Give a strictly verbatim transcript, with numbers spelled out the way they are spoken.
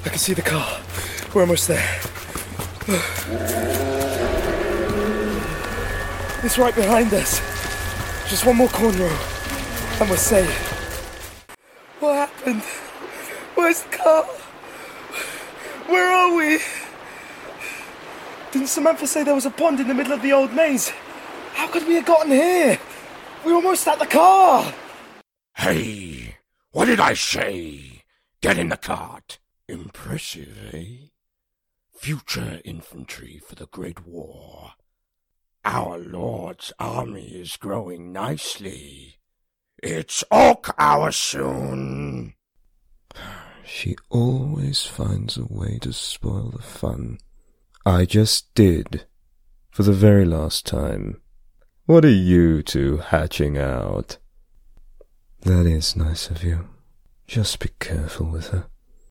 I can see the car. We're almost there. It's right behind us. Just one more corner, and we're safe. What happened? Where's the car? Where are we? Didn't Samantha say there was a pond in the middle of the old maze? How could we have gotten here? We're almost at the car! Hey, what did I say? Get in the cart. Impressive, eh? Future infantry for the Great War. Our Lord's army is growing nicely. It's Orc Hour soon. She always finds a way to spoil the fun. I just did, for the very last time. What are you two hatching out? That is nice of you. Just be careful with her.